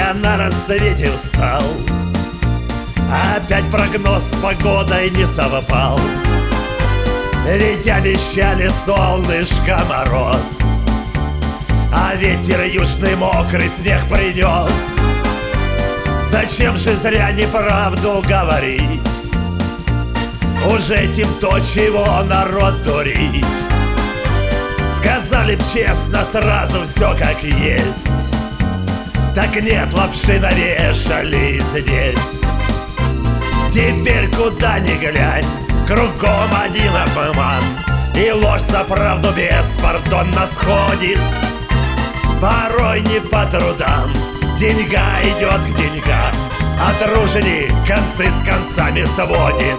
я на рассвете встал. Опять прогноз с погодой не совпал. Ведь обещали солнышко, мороз, а ветер южный мокрый снег принес. Зачем же зря неправду говорить? Уж этим то, чего народ дурить. Сказали б честно сразу все как есть. Так нет, лапши навешали здесь. Теперь куда ни глянь, кругом один обман, и ложь за правду беспардонно сходит. Порой не по трудам, деньга идет к деньгам, а труженик концы с концами сводит.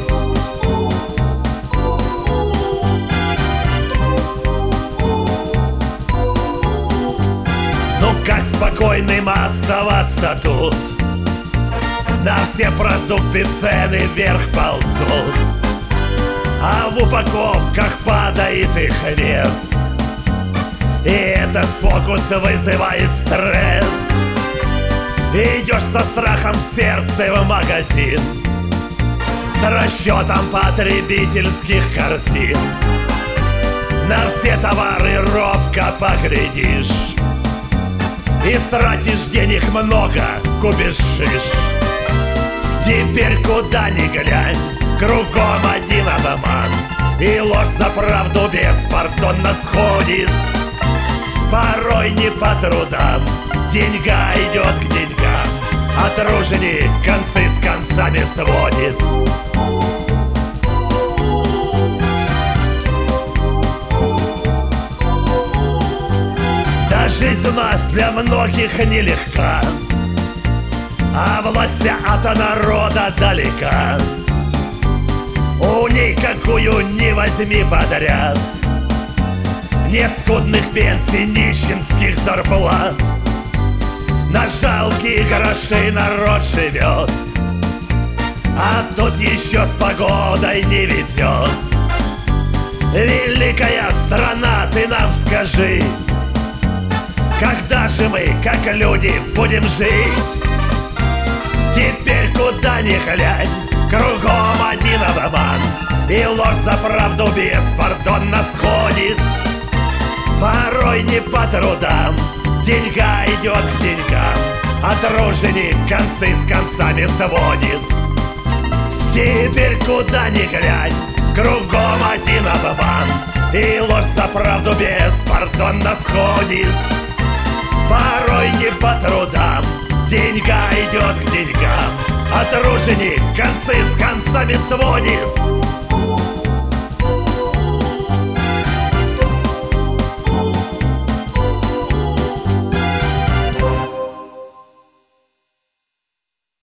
Ну как спокойным оставаться тут? На все продукты цены вверх ползут, а в упаковках падает их вес. И этот фокус вызывает стресс. Идешь со страхом в сердце в магазин с расчетом потребительских картин. На все товары робко поглядишь и стратишь денег много, купишь шиш. Теперь куда ни глянь, кругом один обман, и ложь за правду беспардонно сходит. Порой не по трудам, деньга идет к деньгам, а труженик концы с концами сводит. Да жизнь у нас для многих нелегка, а власть от народа далека. У ней какую ни возьми подряд, нет скудных пенсий, нищенских зарплат. На жалкие гроши народ живет, а тут еще с погодой не везет. Великая страна, ты нам скажи, когда же мы, как люди, будем жить? Теперь куда ни глянь, кругом один обман, и ложь за правду беспардонно сходит. Порой не по трудам, деньга идет к деньгам, а труженик концы с концами сводит. Теперь куда ни глянь, кругом один обман, и ложь за правду беспардонно сходит. Порой не по трудам, деньга идет к деньгам, а труженик концы с концами сводит.